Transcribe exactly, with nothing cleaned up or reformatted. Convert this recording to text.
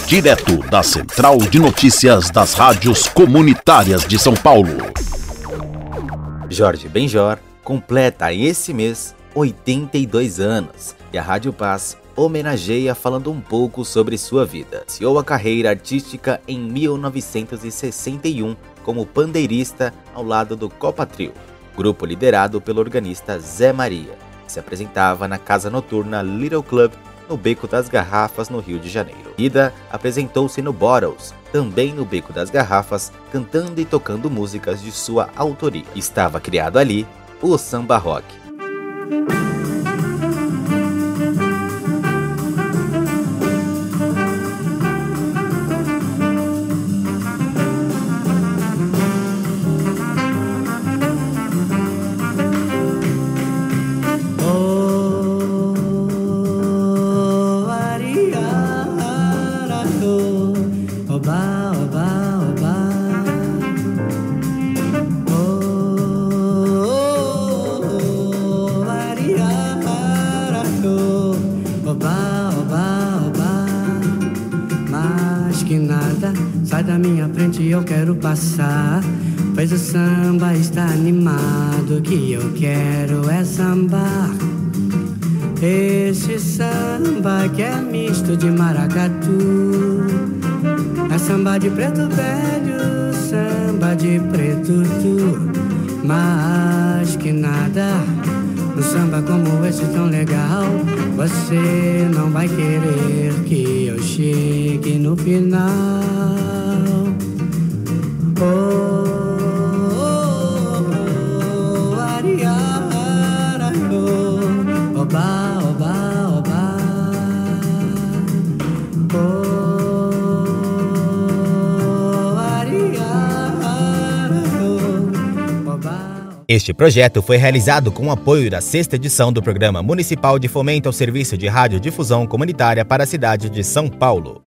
direto da Central de Notícias das Rádios Comunitárias de São Paulo. Jorge Benjor completa esse mês oitenta e dois anos e a Rádio Paz homenageia falando um pouco sobre sua vida. Iniciou a carreira artística em mil novecentos e sessenta e um como pandeirista ao lado do Copa Trio, grupo liderado pelo organista Zé Maria. Se apresentava na casa noturna Little Club, no Beco das Garrafas, no Rio de Janeiro. Ida apresentou-se no Bottles, também no Beco das Garrafas, cantando e tocando músicas de sua autoria. Estava criado ali o samba rock. Sai da minha frente, eu quero passar, pois o samba está animado, que eu quero é sambar. Esse samba que é misto de maracatu, é samba de preto velho, samba de preto tu. Mas que nada, um samba como esse tão legal, você não vai querer que eu chegue no final. Oh, oh, oh, ariara, oh, oba, oba, oba. Oh, ariara, oh, oba. Este projeto foi realizado com o apoio da sexta edição do Programa Municipal de Fomento ao Serviço de Radiodifusão Comunitária para a cidade de São Paulo.